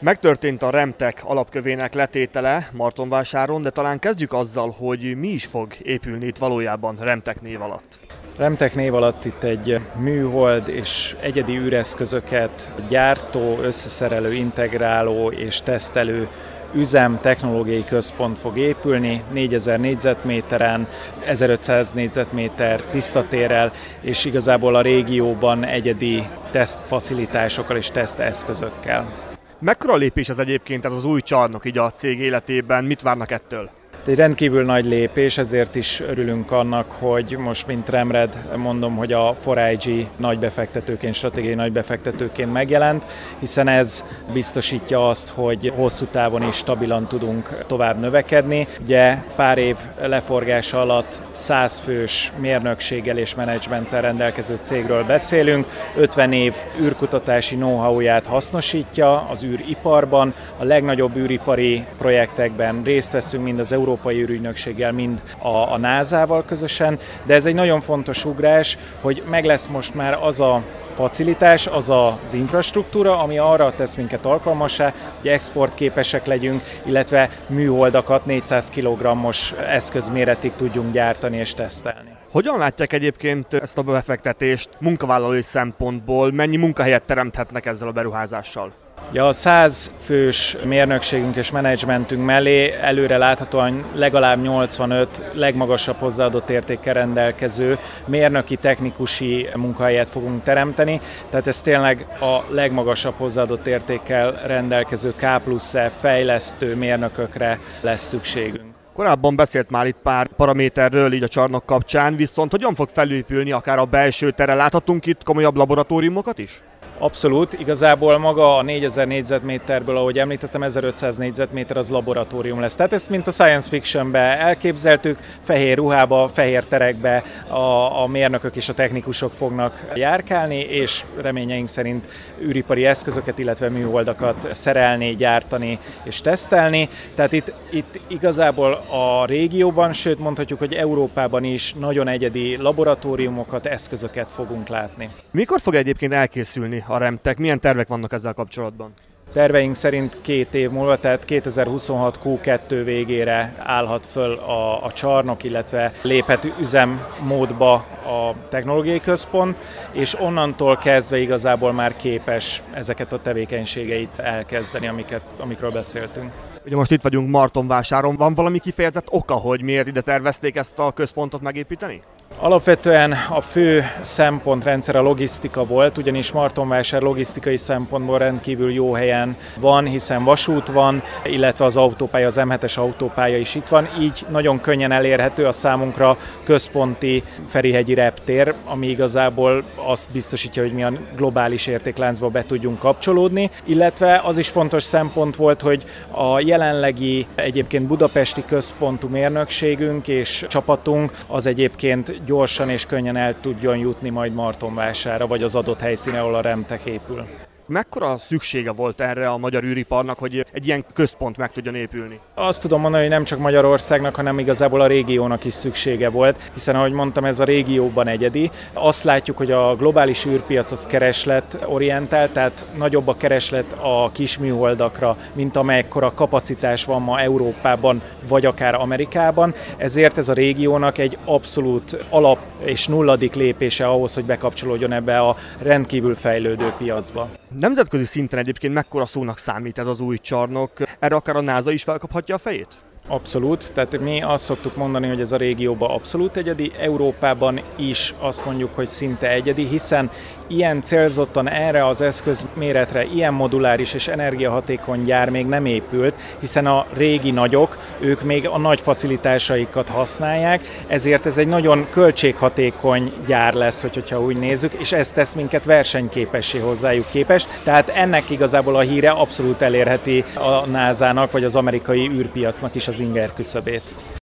Megtörtént a Remtech alapkövének letétele Martonvásáron, de talán kezdjük azzal, hogy mi is fog épülni itt valójában Remtech név alatt. Remtech név alatt itt egy műhold és egyedi űreszközöket gyártó, összeszerelő, integráló és tesztelő üzem, technológiai központ fog épülni, 4000 négyzetméteren, 1500 négyzetméter tisztatérrel, és igazából a régióban egyedi tesztfacilitásokkal és teszteszközökkel. Mekkora lépés ez egyébként ez az új csarnok így a cég életében, mit várnak ettől? Egy rendkívül nagy lépés, ezért is örülünk annak, hogy most mint Remred mondom, hogy a 4IG nagybefektetőként, stratégiai nagybefektetőként megjelent, hiszen ez biztosítja azt, hogy hosszú távon is stabilan tudunk tovább növekedni. Ugye pár év leforgása alatt 100 fős mérnökséggel és menedzsmenttel rendelkező cégről beszélünk, 50 év űrkutatási know-how-ját hasznosítja az űriparban, a legnagyobb űripari projektekben részt veszünk, mind az Európai űrügynökséggel, mind a NASA-val közösen, de ez egy nagyon fontos ugrás, hogy meg lesz most már az a facilitás, az az infrastruktúra, ami arra tesz minket alkalmassá, hogy exportképesek legyünk, illetve műholdakat 400 kg-os eszközméretig tudjunk gyártani és tesztelni. Hogyan látják egyébként ezt a befektetést munkavállalói szempontból, mennyi munkahelyet teremthetnek ezzel a beruházással? Ja, a 100 fős mérnökségünk és menedzsmentünk mellé előre láthatóan legalább 85 legmagasabb hozzáadott értékkel rendelkező mérnöki, technikusi munkahelyet fogunk teremteni, tehát ez tényleg a legmagasabb hozzáadott értékkel rendelkező K+E fejlesztő mérnökökre lesz szükségünk. Korábban beszélt már itt pár paraméterről így a csarnok kapcsán, viszont hogyan fog felépülni akár a belső tere? Láthatunk itt komolyabb laboratóriumokat is? Abszolút, igazából maga a 4000 négyzetméterből, ahogy említettem, 1500 négyzetméter az laboratórium lesz. Tehát ezt, mint a science fictionbe elképzeltük, fehér ruhába, fehér terekbe a mérnökök és a technikusok fognak járkálni, és reményeink szerint űripari eszközöket, illetve műholdakat szerelni, gyártani és tesztelni. Tehát itt igazából a régióban, sőt mondhatjuk, hogy Európában is nagyon egyedi laboratóriumokat, eszközöket fogunk látni. Mikor fog egyébként elkészülni a Remtech? Milyen tervek vannak ezzel kapcsolatban? Terveink szerint 2 év múlva, tehát 2026 Q2 végére állhat föl a csarnok, illetve léphet üzemmódba a technológiai központ, és onnantól kezdve igazából már képes ezeket a tevékenységeit elkezdeni, amikről beszéltünk. Ugye most itt vagyunk Martonvásáron, van valami kifejezett oka, hogy miért ide tervezték ezt a központot megépíteni? Alapvetően a fő szempontrendszer a logisztika volt, ugyanis Martonvásár logisztikai szempontból rendkívül jó helyen van, hiszen vasút van, illetve az autópálya, az M7-es autópálya is itt van, így nagyon könnyen elérhető a számunkra központi Ferihegyi reptér, ami igazából azt biztosítja, hogy mi a globális értékláncba be tudjunk kapcsolódni, illetve az is fontos szempont volt, hogy a jelenlegi egyébként budapesti központú mérnökségünk és csapatunk az egyébként gyorsan és könnyen el tudjon jutni majd Martonvásárra, vagy az adott helyszíne, ahol a Remtech épül. Mekkora szüksége volt erre a magyar űriparnak, hogy egy ilyen központ meg tudjon épülni? Azt tudom mondani, hogy nem csak Magyarországnak, hanem igazából a régiónak is szüksége volt, hiszen ahogy mondtam, ez a régióban egyedi. Azt látjuk, hogy a globális űrpiac az keresletorientált, tehát nagyobb a kereslet a kis műholdakra, mint amekkora kapacitás van ma Európában, vagy akár Amerikában. Ezért ez a régiónak egy abszolút alap és nulladik lépése ahhoz, hogy bekapcsolódjon ebbe a rendkívül fejlődő piacba. Nemzetközi szinten egyébként mekkora szónak számít ez az új csarnok? Erre akár a NASA is felkaphatja a fejét? Abszolút, tehát mi azt szoktuk mondani, hogy ez a régióban abszolút egyedi, Európában is azt mondjuk, hogy szinte egyedi, hiszen ilyen célzottan erre az eszközméretre, ilyen moduláris és energiahatékony gyár még nem épült, hiszen a régi nagyok, ők még a nagy facilitásaikat használják, ezért ez egy nagyon költséghatékony gyár lesz, hogyha úgy nézzük, és ez tesz minket versenyképessé hozzájuk képest, tehát ennek igazából a híre abszolút elérheti a NASA-nak vagy az amerikai űrpiacnak is az inger küszöbét.